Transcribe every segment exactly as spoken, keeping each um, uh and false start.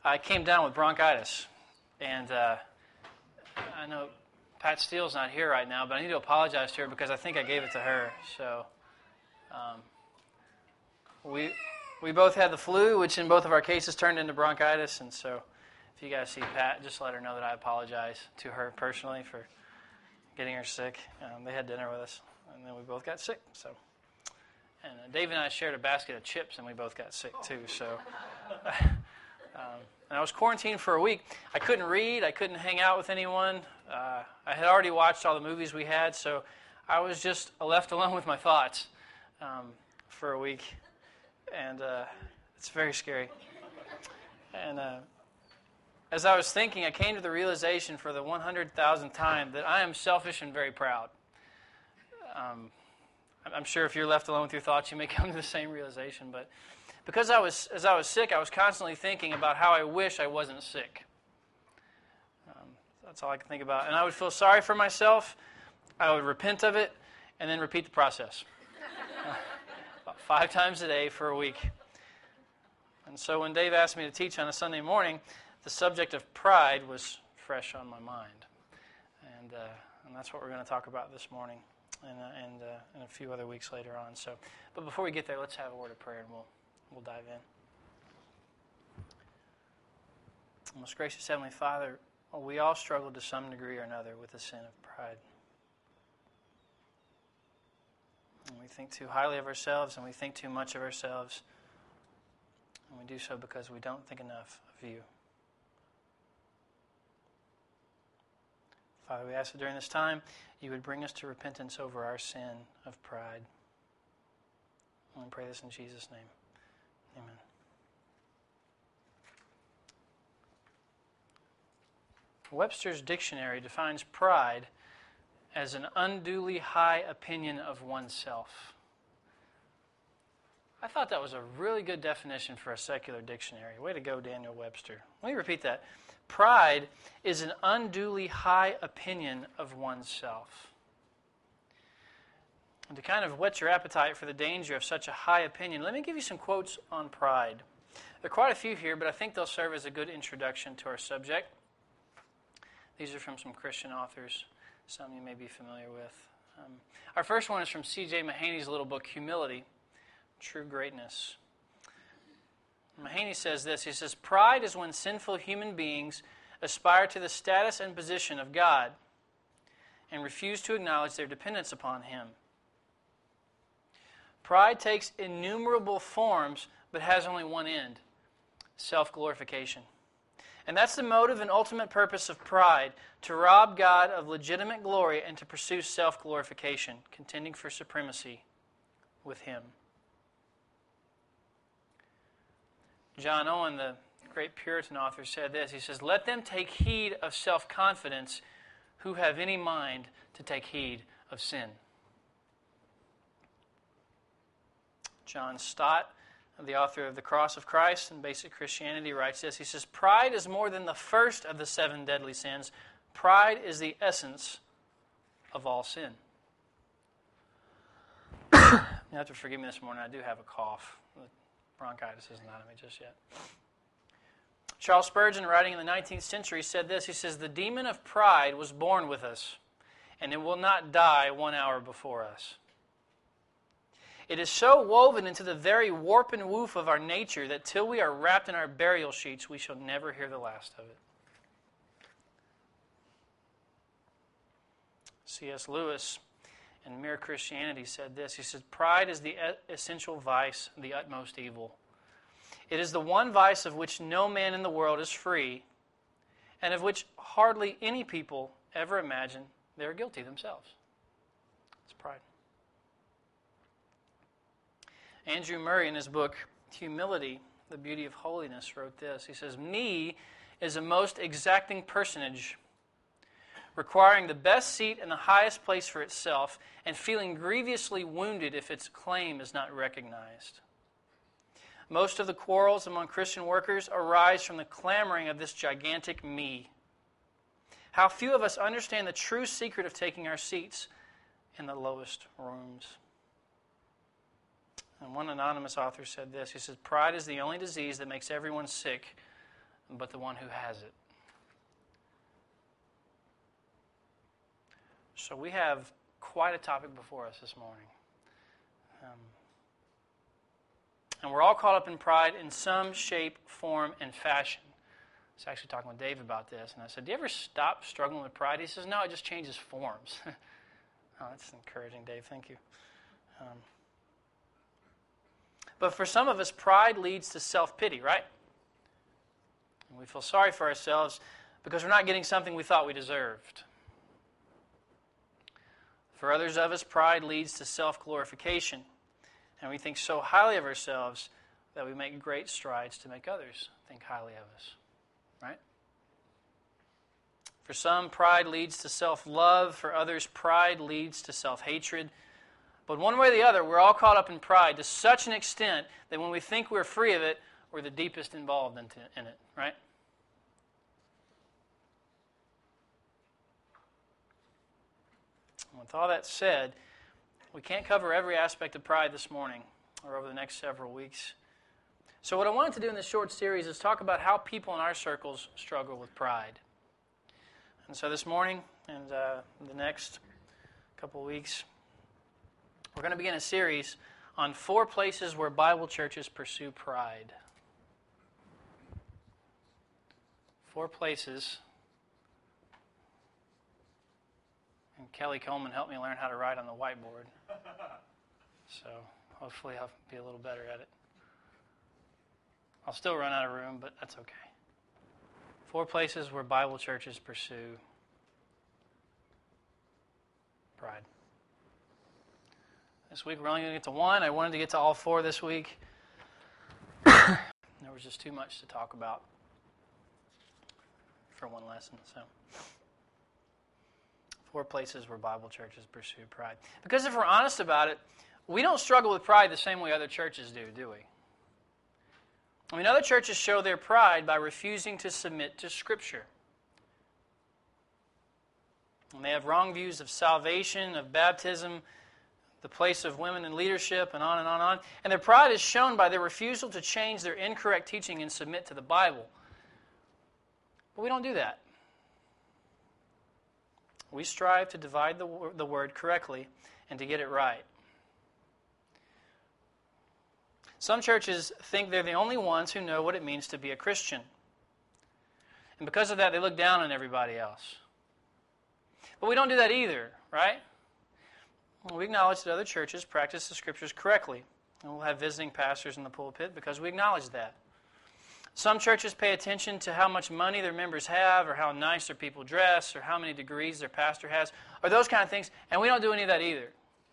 I came down with bronchitis, and uh, I know Pat Steele's not here right now, but I need to apologize to her because I think I gave it to her. So um, we we both had the flu, which in both of our cases turned into bronchitis, and so if you guys see Pat, just let her know that I apologize to her personally for getting her sick. Um, they had dinner with us, and then we both got sick. So, and uh, Dave and I shared a basket of chips, and we both got sick too. So, um, and I was quarantined for a week. I couldn't read. I couldn't hang out with anyone. Uh, I had already watched all the movies we had, so I was just left alone with my thoughts um, for a week, and uh, it's very scary. And uh, as I was thinking, I came to the realization for the one hundred thousandth time that I am selfish and very proud. Um, I'm sure if you're left alone with your thoughts, you may come to the same realization. But because I was, as I was sick, I was constantly thinking about how I wish I wasn't sick. Um, that's all I could think about. And I would feel sorry for myself. I would repent of it, and then repeat the process. uh, about five times a day for a week. And so when Dave asked me to teach on a Sunday morning, the subject of pride was fresh on my mind, and uh, and that's what we're going to talk about this morning, and uh, and uh, and a few other weeks later on. So, but before we get there, let's have a word of prayer, and we'll we'll dive in. Most gracious Heavenly Father, we all struggle to some degree or another with the sin of pride. And we think too highly of ourselves, and we think too much of ourselves, and we do so because we don't think enough of you. Father, we ask that during this time, you would bring us to repentance over our sin of pride. And we pray this in Jesus' name. Amen. Webster's dictionary defines pride as an unduly high opinion of oneself. I thought that was a really good definition for a secular dictionary. Way to go, Daniel Webster. Let me repeat that. Pride is an unduly high opinion of oneself. And to kind of whet your appetite for the danger of such a high opinion, let me give you some quotes on pride. There are quite a few here, but I think they'll serve as a good introduction to our subject. These are from some Christian authors, some you may be familiar with. Um, our first one is from C J Mahaney's little book, Humility, True Greatness. Mahaney says this, he says, pride is when sinful human beings aspire to the status and position of God and refuse to acknowledge their dependence upon Him. Pride takes innumerable forms, but has only one end, self-glorification. And that's the motive and ultimate purpose of pride, to rob God of legitimate glory and to pursue self-glorification, contending for supremacy with Him. John Owen, the great Puritan author, said this. He says, let them take heed of self-confidence who have any mind to take heed of sin. John Stott, the author of The Cross of Christ and Basic Christianity, writes this. He says, pride is more than the first of the seven deadly sins. Pride is the essence of all sin. You have to forgive me this morning. I do have a cough. Bronchitis isn't out of me just yet. Charles Spurgeon, writing in the nineteenth century, said this. He says, the demon of pride was born with us, and it will not die one hour before us. It is so woven into the very warp and woof of our nature that till we are wrapped in our burial sheets, we shall never hear the last of it. C S Lewis, in Mere Christianity, said this. He said, pride is the essential vice, the utmost evil. It is the one vice of which no man in the world is free, and of which hardly any people ever imagine they are guilty themselves. It's pride. Andrew Murray, in his book, Humility, the Beauty of Holiness, wrote this. He says, me is a most exacting personage, requiring the best seat and the highest place for itself, and feeling grievously wounded if its claim is not recognized. Most of the quarrels among Christian workers arise from the clamoring of this gigantic me. How few of us understand the true secret of taking our seats in the lowest rooms. And one anonymous author said this. He says, pride is the only disease that makes everyone sick but the one who has it. So we have quite a topic before us this morning. Um, and we're all caught up in pride in some shape, form, and fashion. I was actually talking with Dave about this, and I said, do you ever stop struggling with pride? He says, no, it just changes forms. Oh, that's encouraging, Dave. Thank you. Um, but for some of us, pride leads to self-pity, right? And we feel sorry for ourselves because we're not getting something we thought we deserved. For others of us, pride leads to self-glorification, and we think so highly of ourselves that we make great strides to make others think highly of us, right? For some, pride leads to self-love. For others, pride leads to self-hatred. But one way or the other, we're all caught up in pride to such an extent that when we think we're free of it, we're the deepest involved in it, right? With all that said, we can't cover every aspect of pride this morning or over the next several weeks. So what I wanted to do in this short series is talk about how people in our circles struggle with pride. And so this morning and uh, the next couple of weeks, we're going to begin a series on four places where Bible churches pursue pride. Four places. And Kelly Coleman helped me learn how to write on the whiteboard. So hopefully I'll be a little better at it. I'll still run out of room, but that's okay. Four places where Bible churches pursue pride. This week we're only going to get to one. I wanted to get to all four this week. There was just too much to talk about for one lesson. So, four places where Bible churches pursue pride. Because if we're honest about it, we don't struggle with pride the same way other churches do, do we? I mean, other churches show their pride by refusing to submit to Scripture. And they have wrong views of salvation, of baptism, the place of women in leadership, and on and on and on. And their pride is shown by their refusal to change their incorrect teaching and submit to the Bible. But we don't do that. We strive to divide the, the word correctly and to get it right. Some churches think they're the only ones who know what it means to be a Christian. And because of that, they look down on everybody else. But we don't do that either, right? We acknowledge that other churches practice the Scriptures correctly. And we'll have visiting pastors in the pulpit because we acknowledge that. Some churches pay attention to how much money their members have, or how nice their people dress, or how many degrees their pastor has, or those kind of things, and we don't do any of that either.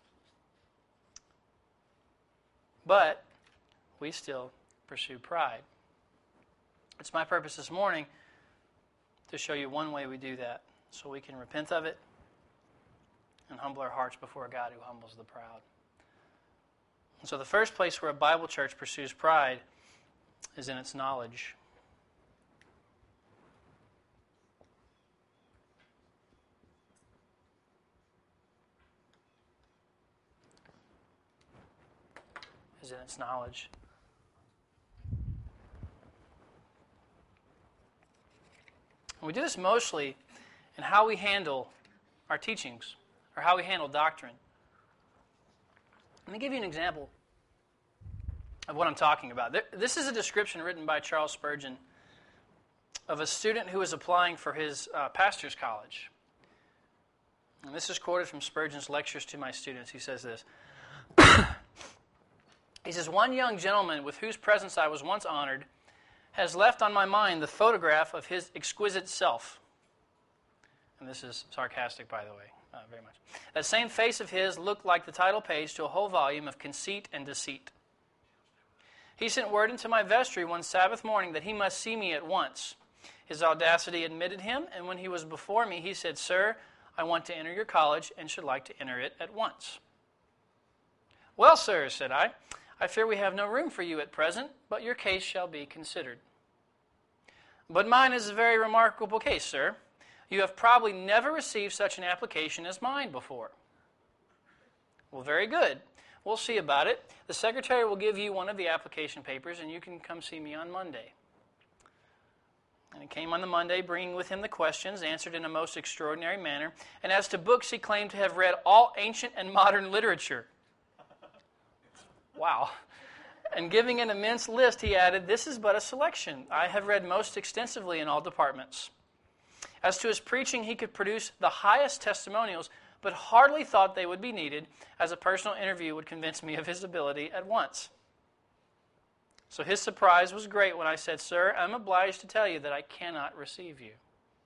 But we still pursue pride. It's my purpose this morning to show you one way we do that, so we can repent of it and humble our hearts before a God who humbles the proud. And so the first place where a Bible church pursues pride is in its knowledge. Is in its knowledge. And we do this mostly in how we handle our teachings, or how we handle doctrine. Let me give you an example of what I'm talking about. This is a description written by Charles Spurgeon of a student who was applying for his uh, pastor's college. And this is quoted from Spurgeon's lectures to my students. He says this. He says, "One young gentleman with whose presence I was once honored has left on my mind the photograph of his exquisite self." And this is sarcastic, by the way, uh, very much. "That same face of his looked like the title page to a whole volume of conceit and deceit. He sent word into my vestry one Sabbath morning that he must see me at once. His audacity admitted him, and when he was before me, he said, 'Sir, I want to enter your college and should like to enter it at once.' 'Well, sir,' said I, 'I fear we have no room for you at present, but your case shall be considered.' 'But mine is a very remarkable case, sir. You have probably never received such an application as mine before.' 'Well, very good. We'll see about it. The secretary will give you one of the application papers, and you can come see me on Monday.' He came on the Monday, bringing with him the questions, answered in a most extraordinary manner. And as to books, he claimed to have read all ancient and modern literature. Wow. And giving an immense list, he added, "This is but a selection. I have read most extensively in all departments." As to his preaching, he could produce the highest testimonials, but hardly thought they would be needed, as a personal interview would convince me of his ability at once. So his surprise was great when I said, "Sir, I'm obliged to tell you that I cannot receive you."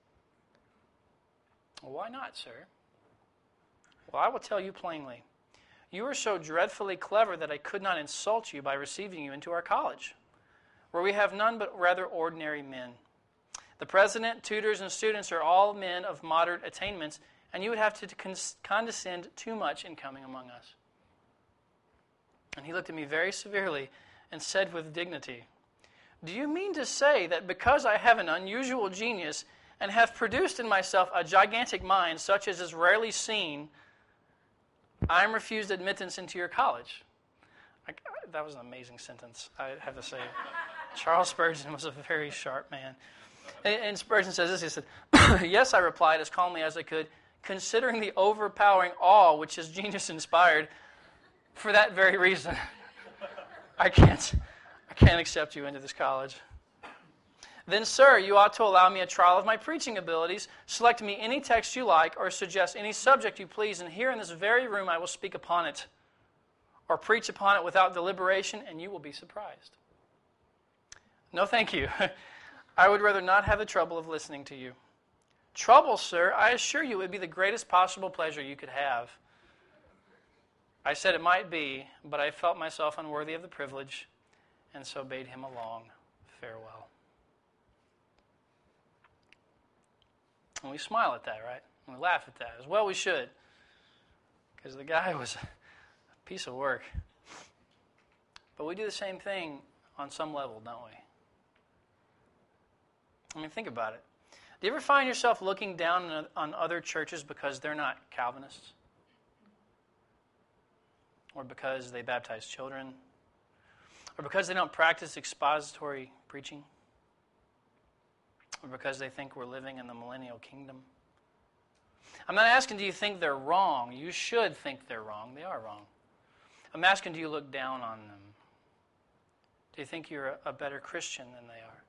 "Well, why not, sir?" "Well, I will tell you plainly. You are so dreadfully clever that I could not insult you by receiving you into our college, where we have none but rather ordinary men. The president, tutors, and students are all men of moderate attainments, and you would have to con- condescend too much in coming among us." And he looked at me very severely and said with dignity, "Do you mean to say that because I have an unusual genius and have produced in myself a gigantic mind such as is rarely seen, I am refused admittance into your college?" I, that was an amazing sentence, I have to say. Charles Spurgeon was a very sharp man. And, and Spurgeon says this, he said, "Yes," I replied as calmly as I could, "considering the overpowering awe which his genius inspired, for that very reason, I can't, I can't accept you into this college." "Then, sir, you ought to allow me a trial of my preaching abilities. Select me any text you like, or suggest any subject you please, and here in this very room I will speak upon it, or preach upon it without deliberation, and you will be surprised." "No, thank you. I would rather not have the trouble of listening to you." "Trouble, sir? I assure you it would be the greatest possible pleasure you could have." I said it might be, but I felt myself unworthy of the privilege, and so bade him a long farewell. And we smile at that, right? And we laugh at that. As well we should, because the guy was a piece of work. But we do the same thing on some level, don't we? I mean, think about it. Do you ever find yourself looking down on other churches because they're not Calvinists? Or because they baptize children? Or because they don't practice expository preaching? Or because they think we're living in the millennial kingdom? I'm not asking, do you think they're wrong? You should think they're wrong. They are wrong. I'm asking, do you look down on them? Do you think you're a better Christian than they are?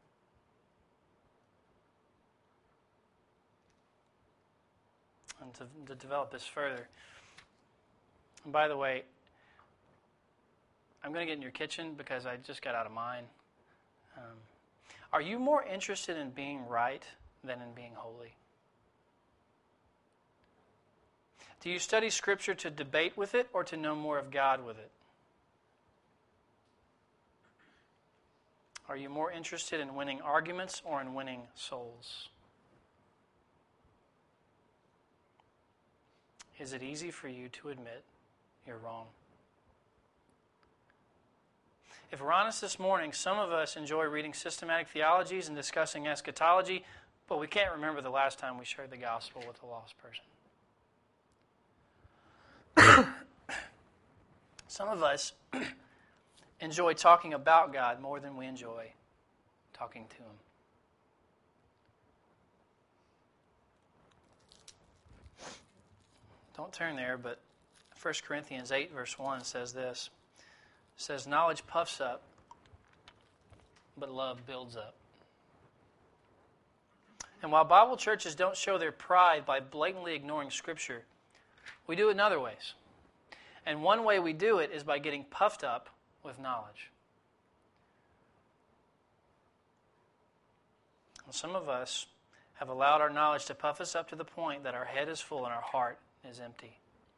And to, to develop this further, and by the way, I'm going to get in your kitchen because I just got out of mine. Um, are you more interested in being right than in being holy? Do you study Scripture to debate with it or to know more of God with it? Are you more interested in winning arguments or in winning souls? Is it easy for you to admit you're wrong? If we're honest this morning, some of us enjoy reading systematic theologies and discussing eschatology, but we can't remember the last time we shared the gospel with a lost person. Some of us enjoy talking about God more than we enjoy talking to Him. Don't turn there, but First Corinthians eight verse one says this. It says, "Knowledge puffs up, but love builds up." And while Bible churches don't show their pride by blatantly ignoring Scripture, we do it in other ways. And one way we do it is by getting puffed up with knowledge. And some of us have allowed our knowledge to puff us up to the point that our head is full and our heart is empty.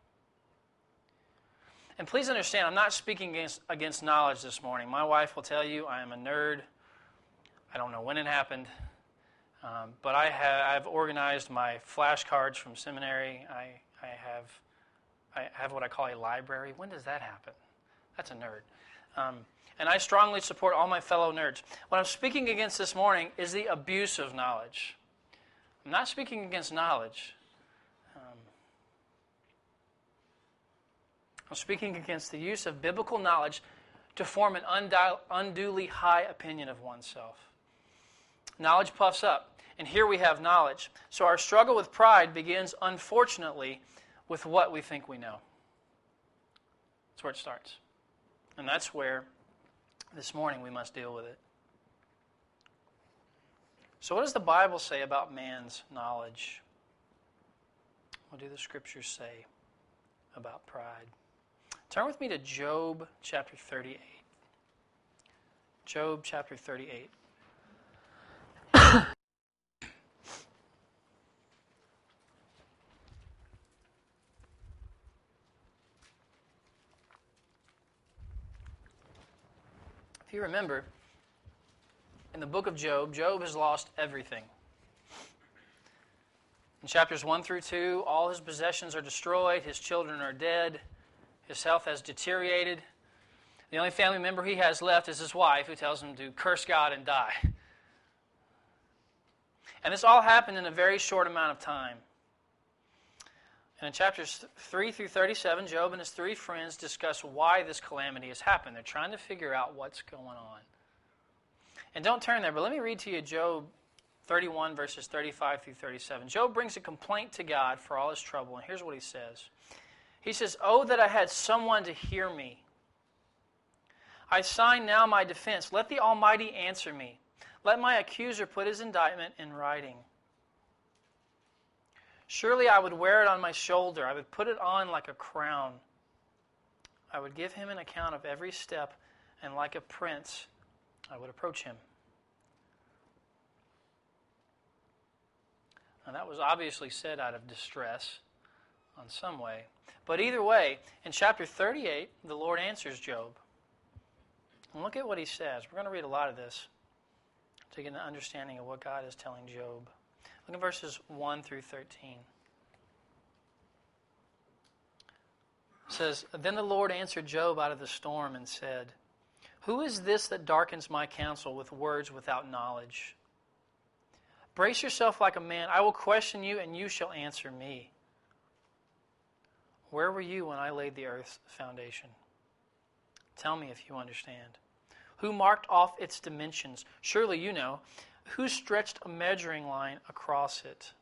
And please understand, I'm not speaking against, against knowledge this morning. My wife will tell you I am a nerd. I don't know when it happened. Um, but I have I've organized my flashcards from seminary. I, I have I have what I call a library. When does that happen? That's a nerd. Um, and I strongly support all my fellow nerds. What I'm speaking against this morning is the abuse of knowledge. I'm not speaking against knowledge. I'm speaking against the use of biblical knowledge to form an undu- unduly high opinion of oneself. Knowledge puffs up. And here we have knowledge. So our struggle with pride begins, unfortunately, with what we think we know. That's where it starts. And that's where, this morning, we must deal with it. So what does the Bible say about man's knowledge? What do the Scriptures say about pride? Turn with me to Job chapter thirty-eight. Job chapter thirty-eight. If you remember, in the book of Job, Job has lost everything. In chapters one through two, all his possessions are destroyed, his children are dead, his health has deteriorated. The only family member he has left is his wife, who tells him to curse God and die. And this all happened in a very short amount of time. And in chapters three through thirty-seven, Job and his three friends discuss why this calamity has happened. They're trying to figure out what's going on. And don't turn there, but let me read to you Job thirty-one, verses thirty-five through thirty-seven. Job brings a complaint to God for all his trouble, and here's what he says. He says, "Oh, that I had someone to hear me. I sign now my defense. Let the Almighty answer me. Let my accuser put his indictment in writing. Surely I would wear it on my shoulder. I would put it on like a crown. I would give him an account of every step, and like a prince, I would approach him." Now that was obviously said out of distress on some way. But either way, in chapter thirty-eight, the Lord answers Job. And look at what he says. We're going to read a lot of this to get an understanding of what God is telling Job. Look at verses one through thirteen. It says, "Then the Lord answered Job out of the storm and said, 'Who is this that darkens my counsel with words without knowledge? Brace yourself like a man. I will question you, and you shall answer me. Where were you when I laid the earth's foundation? Tell me if you understand. Who marked off its dimensions? Surely you know. Who stretched a measuring line across it?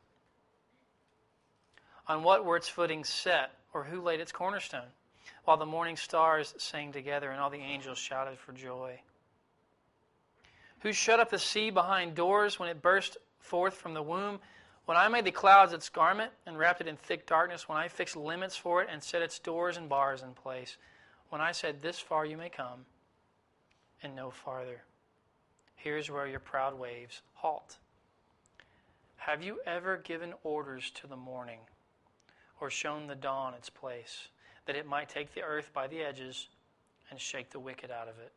On what were its footings set, or who laid its cornerstone? While the morning stars sang together and all the angels shouted for joy. Who shut up the sea behind doors when it burst forth from the womb? When I made the clouds its garment and wrapped it in thick darkness, when I fixed limits for it and set its doors and bars in place, when I said, this far you may come and no farther. Here's where your proud waves halt. Have you ever given orders to the morning or shown the dawn its place, that it might take the earth by the edges and shake the wicked out of it?'"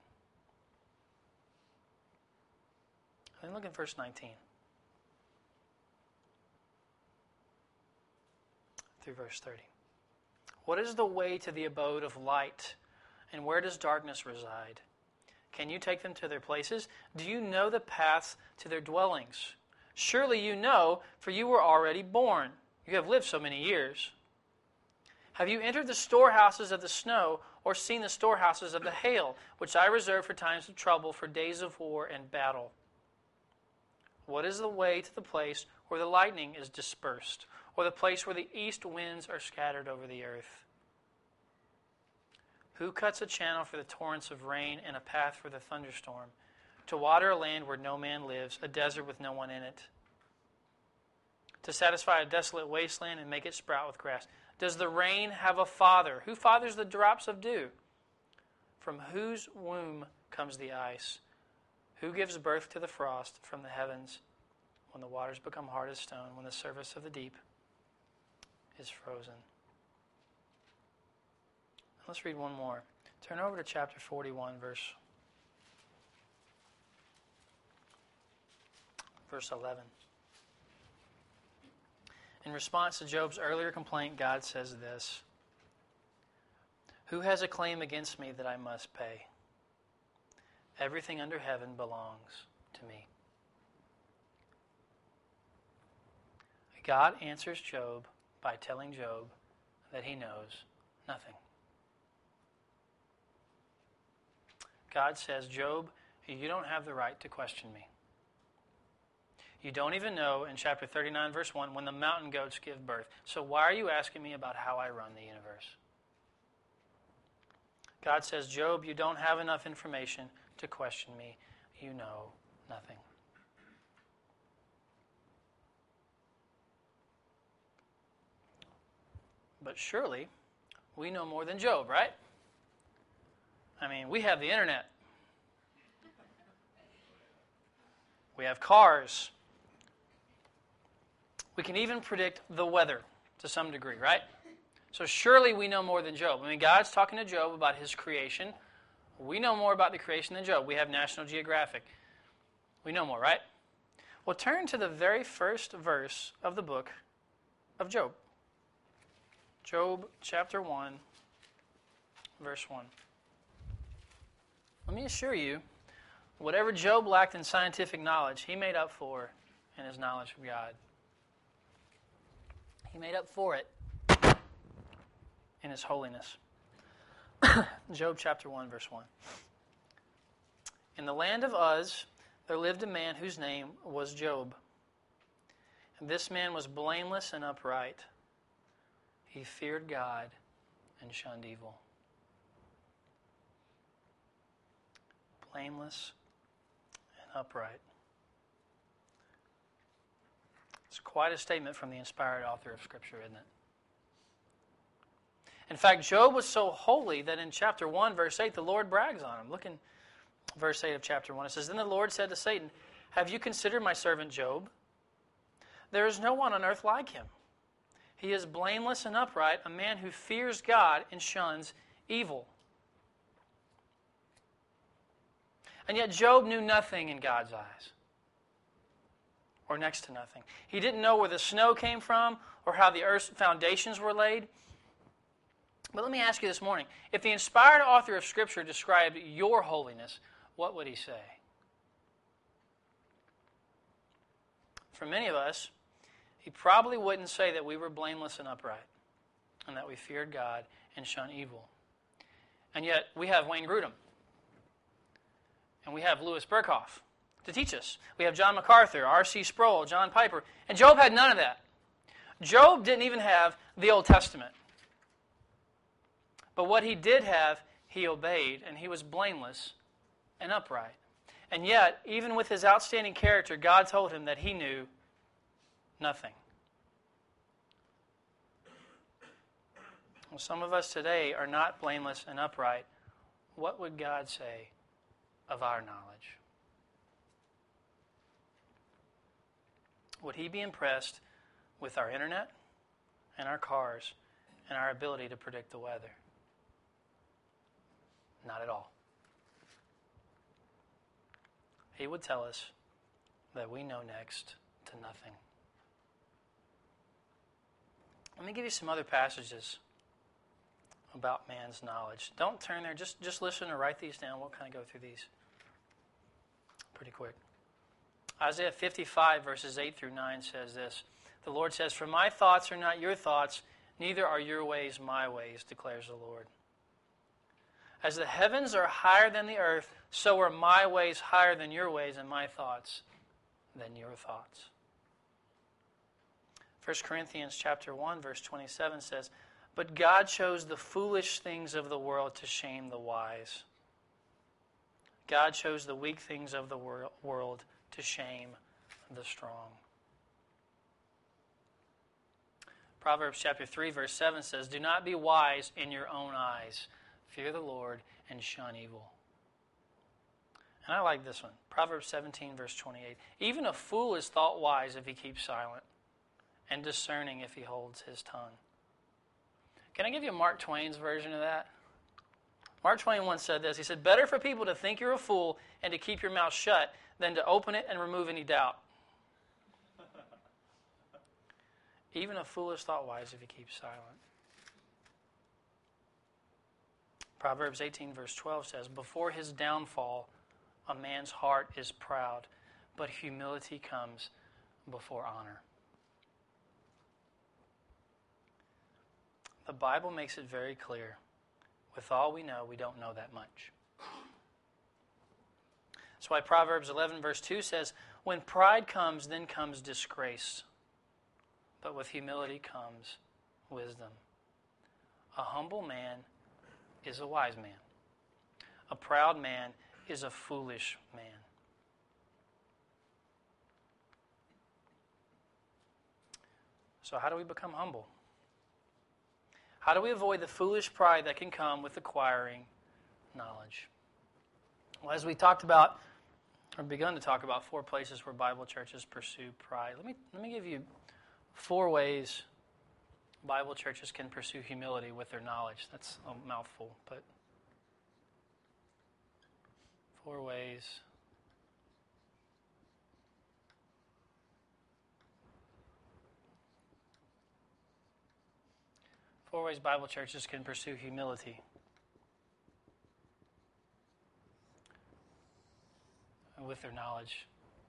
Then look at verse nineteen. Through verse thirty. "What is the way to the abode of light, and where does darkness reside? Can you take them to their places? Do you know the paths to their dwellings? Surely you know, for you were already born. You have lived so many years. Have you entered the storehouses of the snow, or seen the storehouses of the hail, which I reserve for times of trouble, for days of war and battle? What is the way to the place where the lightning is dispersed, or the place where the east winds are scattered over the earth? Who cuts a channel for the torrents of rain and a path for the thunderstorm, to water a land where no man lives, a desert with no one in it, to satisfy a desolate wasteland and make it sprout with grass? Does the rain have a father? Who fathers the drops of dew? From whose womb comes the ice? Who gives birth to the frost from the heavens, when the waters become hard as stone, when the surface of the deep is frozen?" Let's read one more. Turn over to chapter forty-one, verse, verse eleven. In response to Job's earlier complaint, God says this: "Who has a claim against me that I must pay? Everything under heaven belongs to me." God answers Job by telling Job that he knows nothing. God says, "Job, you don't have the right to question me. You don't even know in chapter thirty-nine, verse one, when the mountain goats give birth. So why are you asking me about how I run the universe? God says, Job, you don't have enough information to question me. You know nothing. But surely, we know more than Job, right? I mean, we have the internet. We have cars. We can even predict the weather to some degree, right? So surely we know more than Job. I mean, God's talking to Job about his creation. We know more about the creation than Job. We have National Geographic. We know more, right? Well, turn to the very first verse of the book of Job. Job chapter one, verse one. Let me assure you, whatever Job lacked in scientific knowledge, he made up for in his knowledge of God. He made up for it in his holiness. Job chapter one, verse one. In the land of Uz, there lived a man whose name was Job. And this man was blameless and upright. He feared God and shunned evil. Blameless and upright. It's quite a statement from the inspired author of Scripture, isn't it? In fact, Job was so holy that in chapter one, verse eight, the Lord brags on him. Look in verse eight of chapter one. It says, Then the Lord said to Satan, Have you considered my servant Job? There is no one on earth like him. He is blameless and upright, a man who fears God and shuns evil. And yet Job knew nothing in God's eyes, or next to nothing. He didn't know where the snow came from or how the earth's foundations were laid. But let me ask you this morning, if the inspired author of Scripture described your holiness, what would he say? For many of us, he probably wouldn't say that we were blameless and upright and that we feared God and shunned evil. And yet, we have Wayne Grudem. And we have Louis Berkhoff to teach us. We have John MacArthur, R C Sproul, John Piper. And Job had none of that. Job didn't even have the Old Testament. But what he did have, he obeyed, and he was blameless and upright. And yet, even with his outstanding character, God told him that he knew nothing. Well, some of us today are not blameless and upright. What would God say of our knowledge? Would he be impressed with our internet and our cars and our ability to predict the weather? Not at all. He would tell us that we know next to nothing. Let me give you some other passages about man's knowledge. Don't turn there. Just, just listen or write these down. We'll kind of go through these pretty quick. Isaiah fifty-five, verses eight through nine says this. The Lord says, For my thoughts are not your thoughts, neither are your ways my ways, declares the Lord. As the heavens are higher than the earth, so are my ways higher than your ways, and my thoughts than your thoughts. First Corinthians chapter one, verse twenty-seven says, But God chose the foolish things of the world to shame the wise. God chose the weak things of the wor- world to shame the strong. Proverbs chapter three, verse seven says, Do not be wise in your own eyes. Fear the Lord and shun evil. And I like this one. Proverbs seventeen, verse twenty-eight. Even a fool is thought wise if he keeps silent, and discerning if he holds his tongue. Can I give you Mark Twain's version of that? Mark Twain once said this. He said, Better for people to think you're a fool and to keep your mouth shut than to open it and remove any doubt. Even a fool is thought wise if he keeps silent. Proverbs eighteen, verse twelve says, Before his downfall, a man's heart is proud, but humility comes before honor. The Bible makes it very clear. With all we know, we don't know that much. That's why Proverbs eleven, verse two says, When pride comes, then comes disgrace. But with humility comes wisdom. A humble man is a wise man. A proud man is a foolish man. So how do we become humble? How do we avoid the foolish pride that can come with acquiring knowledge? Well, as we talked about, or begun to talk about, four places where Bible churches pursue pride. Let me let me give you four ways Bible churches can pursue humility with their knowledge. That's a mouthful, but four ways. Four ways Bible churches can pursue humility. With their knowledge.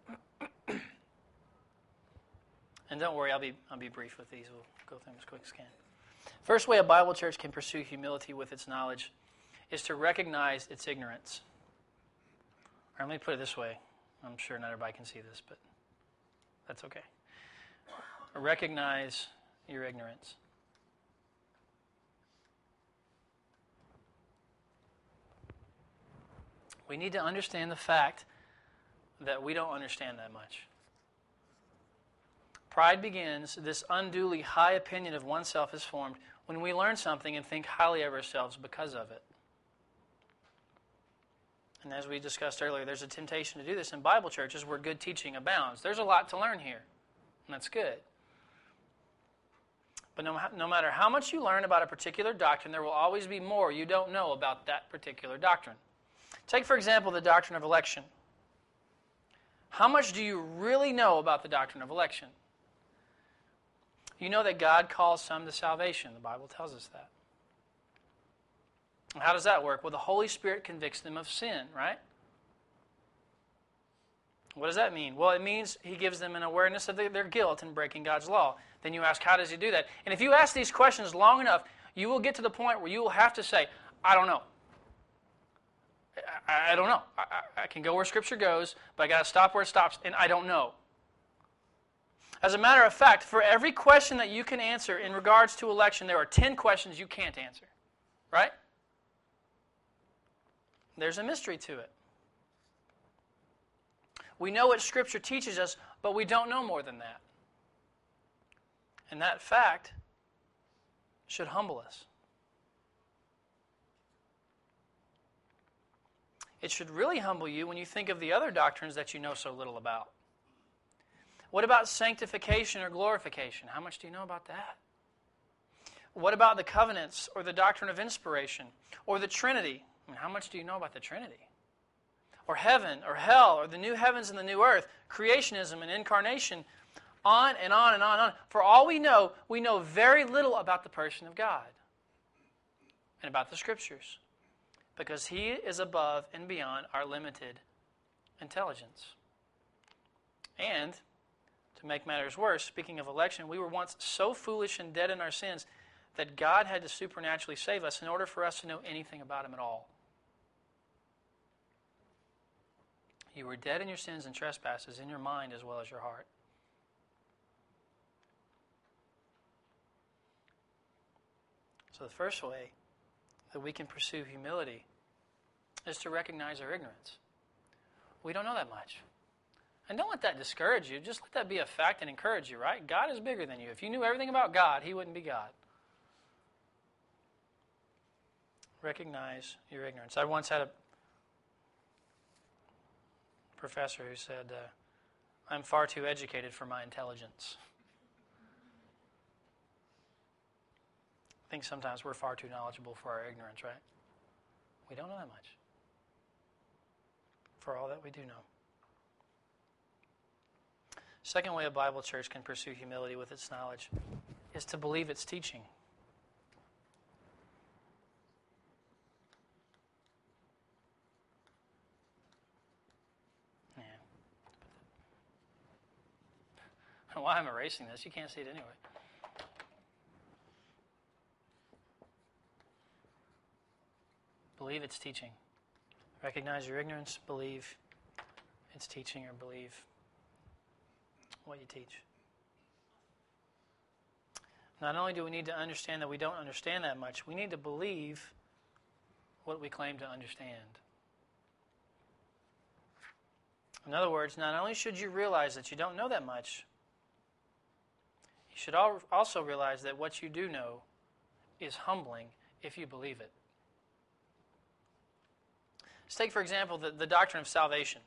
And don't worry, I'll be I'll be brief with these. We'll go through them as quick as can. First way a Bible church can pursue humility with its knowledge is to recognize its ignorance. Or let me put it this way. I'm sure not everybody can see this, but that's okay. Recognize your ignorance. We need to understand the fact that we don't understand that much. Pride begins, this unduly high opinion of oneself is formed when we learn something and think highly of ourselves because of it. And as we discussed earlier, there's a temptation to do this in Bible churches where good teaching abounds. There's a lot to learn here, and that's good. But no, no matter how much you learn about a particular doctrine, there will always be more you don't know about that particular doctrine. Take, for example, the doctrine of election. How much do you really know about the doctrine of election? You know that God calls some to salvation. The Bible tells us that. And how does that work? Well, the Holy Spirit convicts them of sin, right? What does that mean? Well, it means He gives them an awareness of their guilt in breaking God's law. Then you ask, how does He do that? And if you ask these questions long enough, you will get to the point where you will have to say, I don't know. I, I don't know. I, I can go where Scripture goes, but I got to stop where it stops, and I don't know. As a matter of fact, for every question that you can answer in regards to election, there are ten questions you can't answer. Right? There's a mystery to it. We know what Scripture teaches us, but we don't know more than that. And that fact should humble us. It should really humble you when you think of the other doctrines that you know so little about. What about sanctification or glorification? How much do you know about that? What about the covenants or the doctrine of inspiration or the Trinity? I mean, how much do you know about the Trinity? Or heaven or hell or the new heavens and the new earth, creationism and incarnation, on and on and on and on. For all we know, we know very little about the person of God and about the Scriptures, because He is above and beyond our limited intelligence. And, to make matters worse, speaking of election, we were once so foolish and dead in our sins that God had to supernaturally save us in order for us to know anything about Him at all. You were dead in your sins and trespasses, in your mind as well as your heart. So the first way that we can pursue humility is to recognize our ignorance. We don't know that much. And don't let that discourage you. Just let that be a fact and encourage you, right? God is bigger than you. If you knew everything about God, He wouldn't be God. Recognize your ignorance. I once had a professor who said, uh, I'm far too educated for my intelligence. I think sometimes we're far too knowledgeable for our ignorance, right? We don't know that much. For all that we do know. Second way a Bible church can pursue humility with its knowledge is to believe its teaching. Yeah. I don't know why I'm erasing this. You can't see it anyway. Believe its teaching. Recognize your ignorance, believe its teaching, or believe what you teach. Not only do we need to understand that we don't understand that much, we need to believe what we claim to understand. In other words, not only should you realize that you don't know that much, you should also realize that what you do know is humbling if you believe it. Let's take, for example, the, the doctrine of salvation.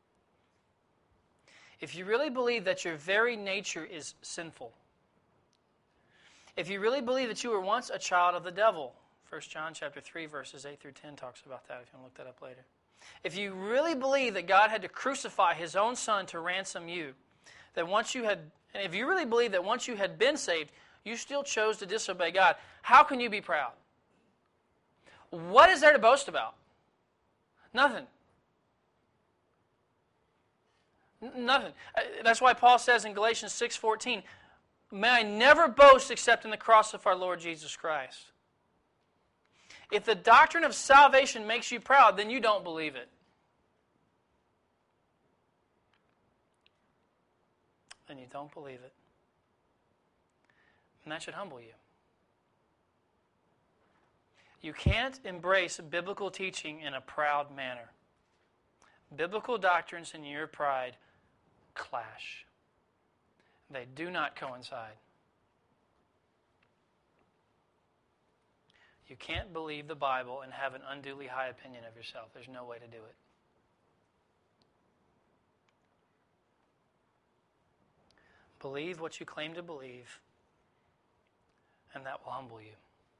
If you really believe that your very nature is sinful, if you really believe that you were once a child of the devil, First John chapter three, verses eight through ten talks about that if you want to look that up later. If you really believe that God had to crucify His own Son to ransom you, that once you had, and if you really believe that once you had been saved, you still chose to disobey God, how can you be proud? What is there to boast about? Nothing. N- nothing. That's why Paul says in Galatians six fourteen, may I never boast except in the cross of our Lord Jesus Christ. If the doctrine of salvation makes you proud, then you don't believe it. Then you don't believe it. And that should humble you. You can't embrace biblical teaching in a proud manner. Biblical doctrines and your pride clash. They do not coincide. You can't believe the Bible and have an unduly high opinion of yourself. There's no way to do it. Believe what you claim to believe, and that will humble you.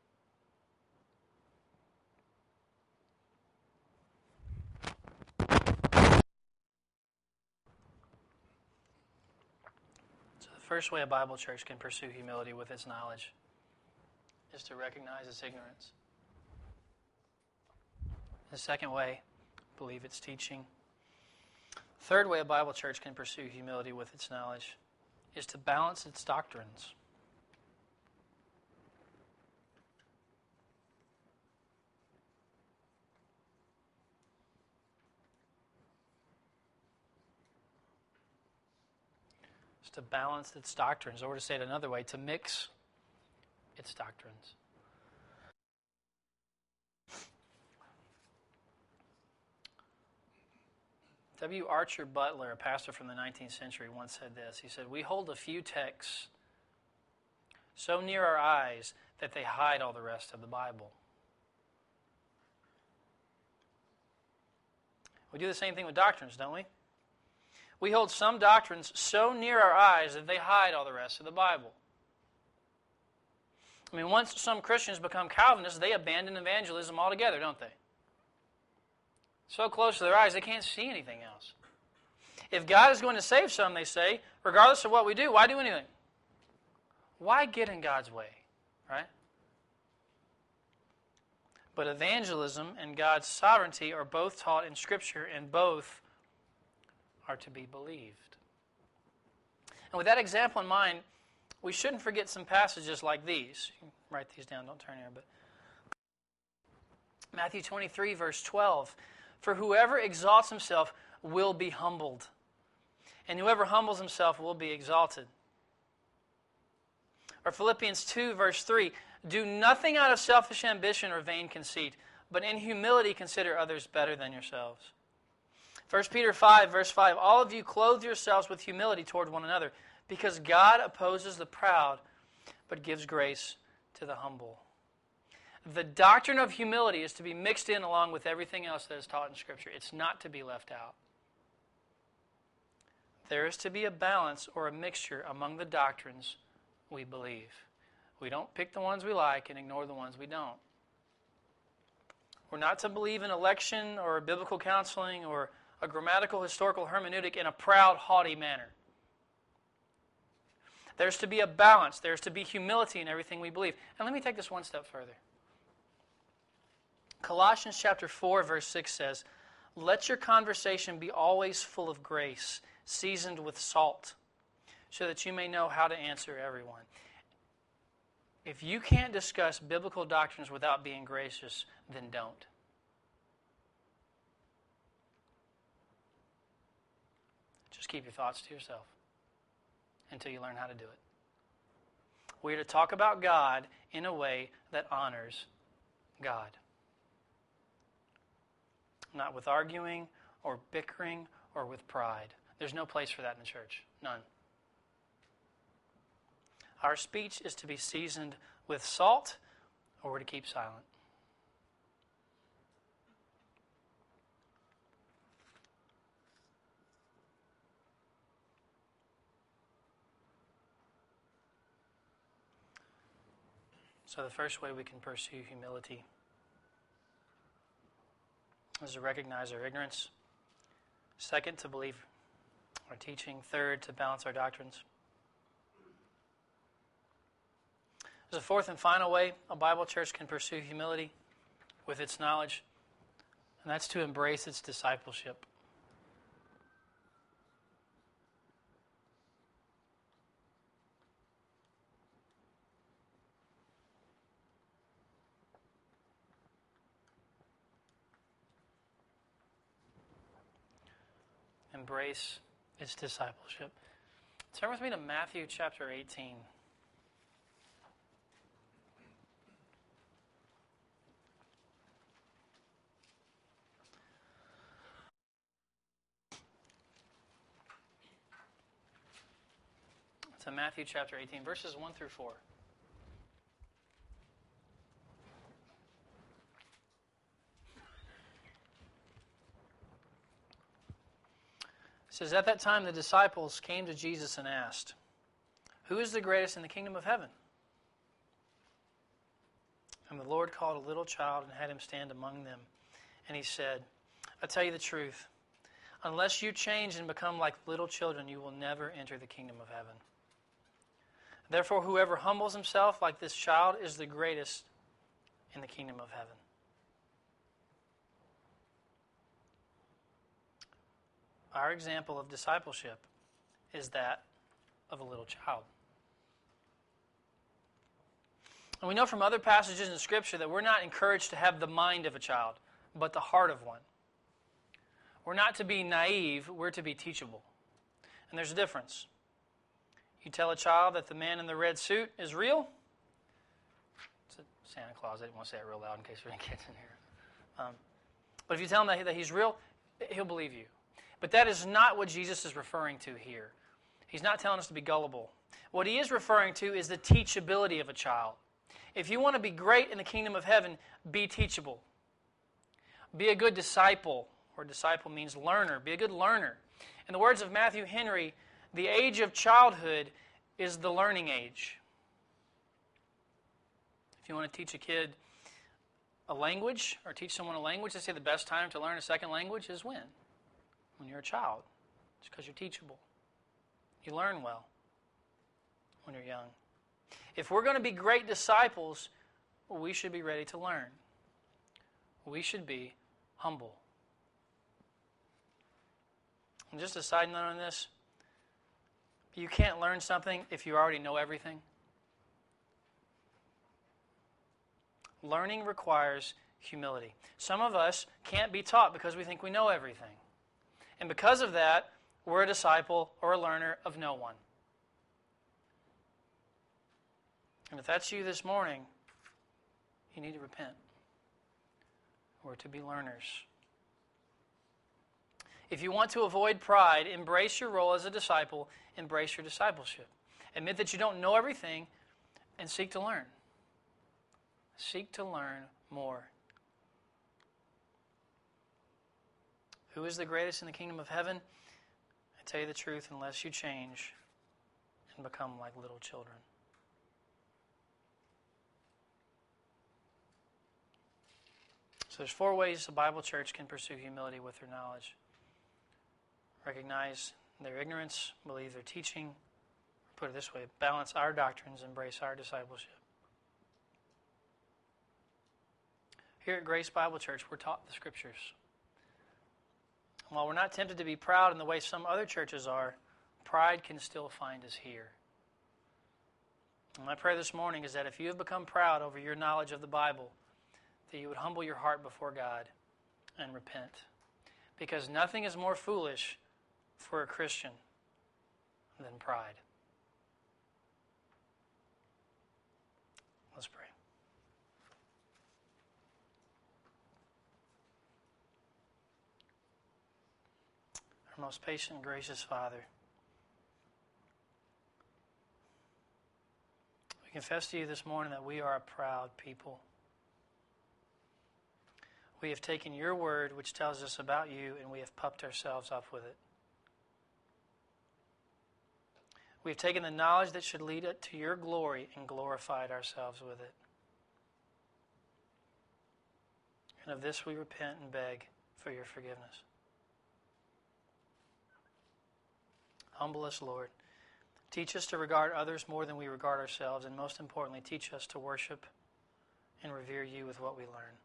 So the first way a Bible church can pursue humility with its knowledge is to recognize its ignorance. The second way, believe its teaching. Third way a Bible church can pursue humility with its knowledge is to balance its doctrines. It's to balance its doctrines, or to say it another way, to mix its doctrines. W. Archer Butler, a pastor from the nineteenth century, once said this. He said, "We hold a few texts so near our eyes that they hide all the rest of the Bible." We do the same thing with doctrines, don't we? We hold some doctrines so near our eyes that they hide all the rest of the Bible. I mean, once some Christians become Calvinists, they abandon evangelism altogether, don't they? So close to their eyes, they can't see anything else. If God is going to save some, they say, regardless of what we do, why do anything? Why get in God's way, right? But evangelism and God's sovereignty are both taught in Scripture, and both are to be believed. And with that example in mind, we shouldn't forget some passages like these. You can write these down, don't turn here. But Matthew twenty-three, verse twelve. For whoever exalts himself will be humbled, and whoever humbles himself will be exalted. Or Philippians two, verse three. Do nothing out of selfish ambition or vain conceit, but in humility consider others better than yourselves. First Peter five, verse five. All of you clothe yourselves with humility toward one another, because God opposes the proud, but gives grace to the humble. The doctrine of humility is to be mixed in along with everything else that is taught in Scripture. It's not to be left out. There is to be a balance or a mixture among the doctrines we believe. We don't pick the ones we like and ignore the ones we don't. We're not to believe in election or biblical counseling or a grammatical historical hermeneutic in a proud, haughty manner. There's to be a balance. There's to be humility in everything we believe. And let me take this one step further. Colossians chapter four, verse six says, let your conversation be always full of grace, seasoned with salt, so that you may know how to answer everyone. If you can't discuss biblical doctrines without being gracious, then don't. Just keep your thoughts to yourself. until you learn how to do it. We're to talk about God in a way that honors God. Not with arguing or bickering or with pride. There's no place for that in the church. None. Our speech is to be seasoned with salt, or we're to keep silent. So the first way we can pursue humility is to recognize our ignorance. Second, to believe our teaching. Third, to balance our doctrines. There's a fourth and final way a Bible church can pursue humility with its knowledge, and that's to embrace its discipleship. Embrace its discipleship. Turn with me to Matthew chapter eighteen. To Matthew chapter eighteen, verses one through four. It says, "At that time the disciples came to Jesus and asked, 'Who is the greatest in the kingdom of heaven?' And the Lord called a little child and had him stand among them. And he said, 'I tell you the truth, unless you change and become like little children, you will never enter the kingdom of heaven. Therefore, whoever humbles himself like this child is the greatest in the kingdom of heaven.'" Our example of discipleship is that of a little child. And we know from other passages in Scripture that we're not encouraged to have the mind of a child, but the heart of one. We're not to be naive, we're to be teachable. And there's a difference. You tell a child that the man in the red suit is real. It's a Santa Claus. I didn't want to say it real loud in case there are any kids in here. Um, but if you tell him that, that he's real, he'll believe you. But that is not what Jesus is referring to here. He's not telling us to be gullible. What he is referring to is the teachability of a child. If you want to be great in the kingdom of heaven, be teachable. Be a good disciple, or disciple means learner. Be a good learner. In the words of Matthew Henry, the age of childhood is the learning age. If you want to teach a kid a language, or teach someone a language, they say the best time to learn a second language is when? When you're a child. It's because you're teachable. You learn well when you're young. If we're going to be great disciples, well, we should be ready to learn. We should be humble. And just a side note on this, you can't learn something if you already know everything. Learning requires humility. Some of us can't be taught because we think we know everything. And because of that, we're a disciple or a learner of no one. And if that's you this morning, you need to repent. We're to be learners. If you want to avoid pride, embrace your role as a disciple, embrace your discipleship. Admit that you don't know everything, and seek to learn. Seek to learn more. Who is the greatest in the kingdom of heaven? I tell you the truth, unless you change and become like little children. So there's four ways the Bible church can pursue humility with their knowledge. Recognize their ignorance, believe their teaching, put it this way, balance our doctrines, embrace our discipleship. Here at Grace Bible Church, we're taught the Scriptures. While we're not tempted to be proud in the way some other churches are, pride can still find us here. And my prayer this morning is that if you have become proud over your knowledge of the Bible, that you would humble your heart before God and repent. Because nothing is more foolish for a Christian than pride. our most patient and gracious Father, we confess to you this morning that we are a proud people. We have taken your word, which tells us about you, and we have puffed ourselves up with it. We have taken the knowledge that should lead it to your glory and glorified ourselves with it. And of this we repent and beg for your forgiveness. Humble us, Lord. Teach us to regard others more than we regard ourselves, and most importantly, teach us to worship and revere you with what we learn.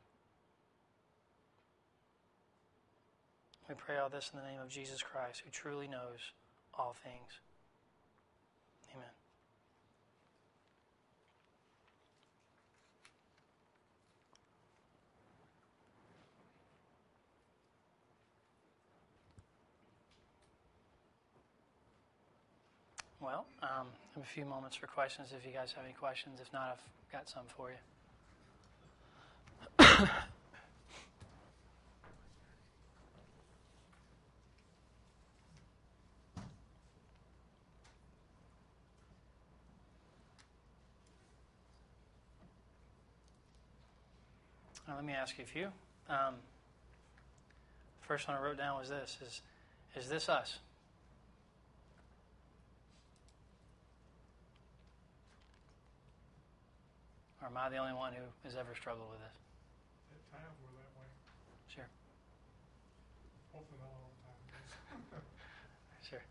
We pray all this in the name of Jesus Christ, who truly knows all things. Amen. Well, um, I have a few moments for questions if you guys have any questions. If not, I've got some for you. Now, let me ask you a few. Um, first one I wrote down was this: Is is this us? Or am I the only one who has ever struggled with this? At times we're that way. Sure. Hopefully not all the time. Sure.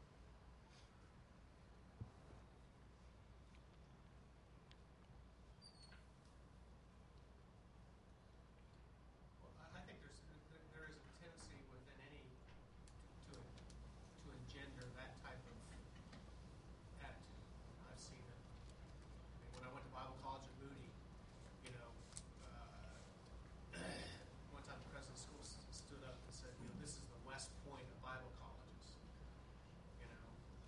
Well, I think there's there, there is a tendency within any to to engender that type of attitude. I've seen it. I mean, when I went to Bible college at Moody, you know, uh, one time the president of the school st- stood up and said, you know, this is the West Point of Bible colleges. You know.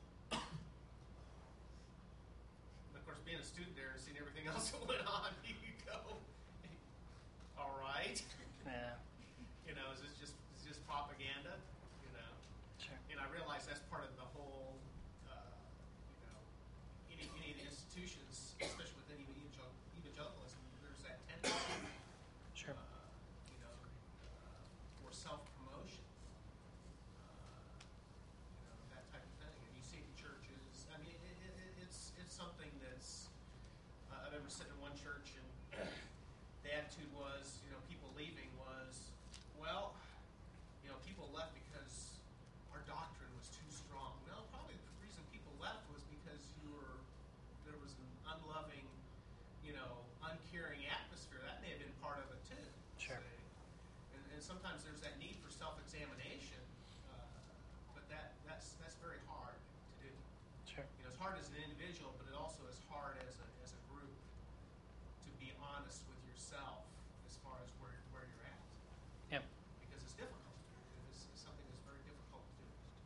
And of course, being a student there and seeing everything else that went on, you go, all right. Yeah. You know, is this just is this propaganda? You know, Sure. and I realize that's part of the whole. Uh, you know, any any of the institutions, especially within evangel- evangelicalism, there's that tendency. Sure. Uh, you know, uh, for self promotion. Uh, you know, that type of thing, and you see it in churches. I mean, it, it, it, it's it's something that's. Uh, I remember sitting in one church and. The attitude was, you know, people leaving was, well, you know, people left because our doctrine was too strong. No, probably the reason people left was because you were, there was an unloving, you know, uncaring atmosphere. That may have been part of it too. Sure. See? And, and sometimes there's that need for self-examination, uh, but that that's that's very hard to do. Sure. You know, it's hard as an individual, but it also is hard as a as a group to be honest with yourself as far as where where you're at. Yep. Because it's difficult. It's, it's something that's very difficult to do.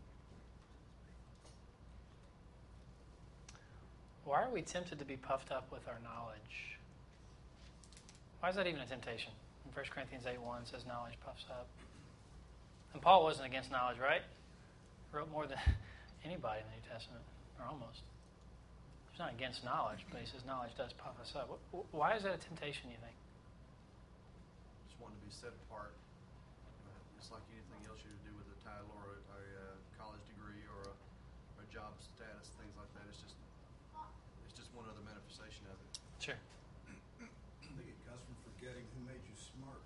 Why are we tempted to be puffed up with our knowledge? Why is that even a temptation? In First Corinthians eight one says knowledge puffs up. And Paul wasn't against knowledge, right? He wrote more than anybody in the New Testament, or almost. He's not against knowledge, but he says knowledge does puff us up. Why is that a temptation, you think? Just wanting to be set apart. It's like anything else you do with a title or a, a, uh college degree or a, a job status, things like that. It's just it's just one other manifestation of it. Sure. I think it comes from forgetting who made you smart.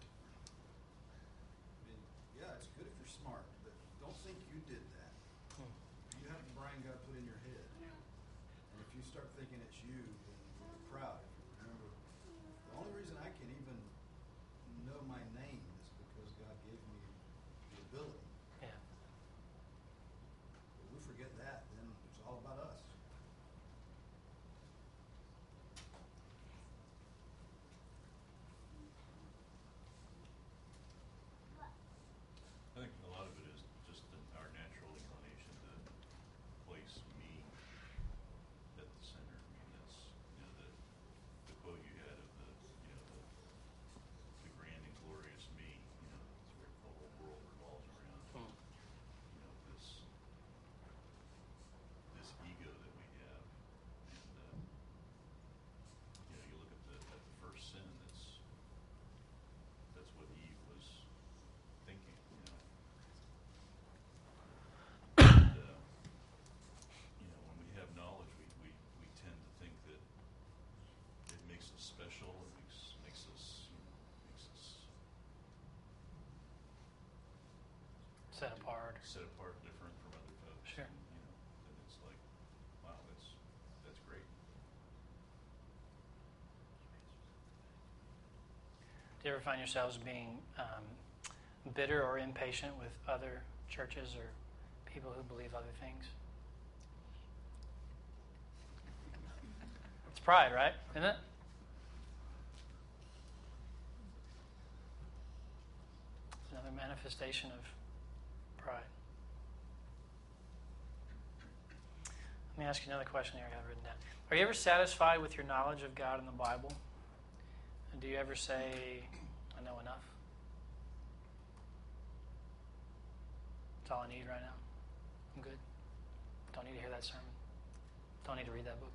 I mean, yeah, it's good if you're smart, but don't think you did that. Hmm. You have the brain God put in your head. And if you start thinking it's you, then you're proud. Remember, the only reason I can even know my name is because God gave me the ability. Yeah. If we forget that, then it's all about us. I think a lot of it is just the, our natural inclination to place me at the center. I mean, that's, you know, the, the quote you had of the, you know, the, the grand and glorious me, you know, it's where the whole world revolves around. Set apart. set apart, different from other folks. Sure. And, you know, then it's like, wow, that's that's great. Do you ever find yourselves being um, bitter or impatient with other churches or people who believe other things? It's pride, right? Isn't it? It's another manifestation of pride. Let me ask you another question here I have written down. Are you ever satisfied with your knowledge of God and the Bible? And do you ever say, I know enough? That's all I need right now. I'm good. Don't need to hear that sermon. Don't need to read that book.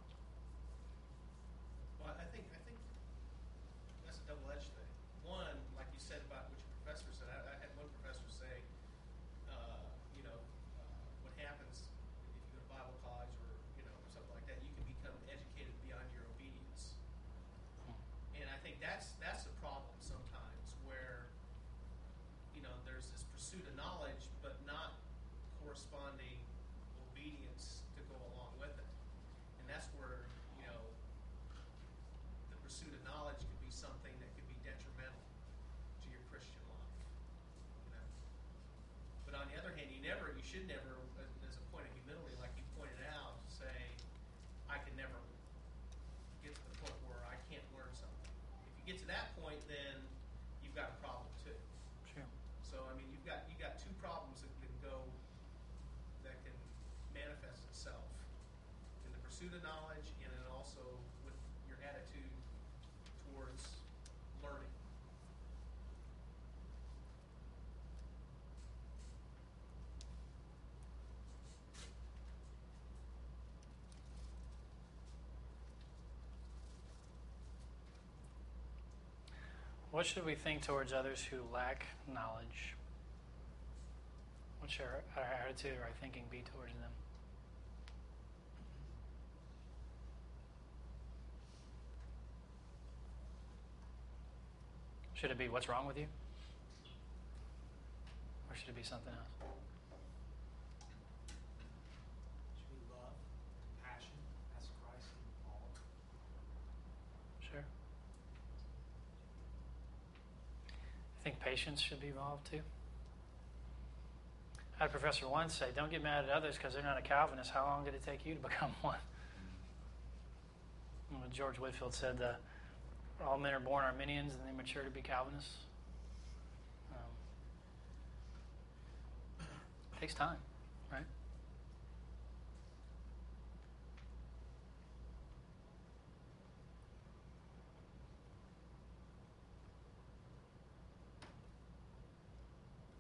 Well, I think I think that's a double-edged thing. One, like you said about what your professor said, I, I had one professor say, uh, you know, uh, what happens if you go to Bible college or you know something like that, you can become educated beyond your obedience. And I think that's that's the problem sometimes, where you know there's this pursuit of knowledge, but not corresponding obedience to go along with it, and that's where you know the pursuit of knowledge could be something that could be detrimental to your Christian life. You know? But on the other hand, you never, you should never, as a point of humility, like you pointed out, say, I can never get to the point where I can't learn something. If you get to that point, then you've got a problem too. Sure. So I mean, you've got you got two problems that can go, that can manifest itself in the pursuit of knowledge, and then also with your attitude towards learning. What should we think towards others who lack knowledge? What should our, our attitude or our thinking be towards them? Should it be what's wrong with you? Or should it be something else? Should be love, passion, as Christ in Paul. Sure. I think patience should be involved too. I had a professor once say, don't get mad at others because they're not a Calvinist. How long did it take you to become one? And what George Whitefield said, uh, all men are born Arminians and they mature to be Calvinists. Um, it takes time, right?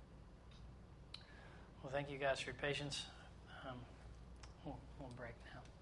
Well, thank you guys for your patience. Um, we'll, we'll break now.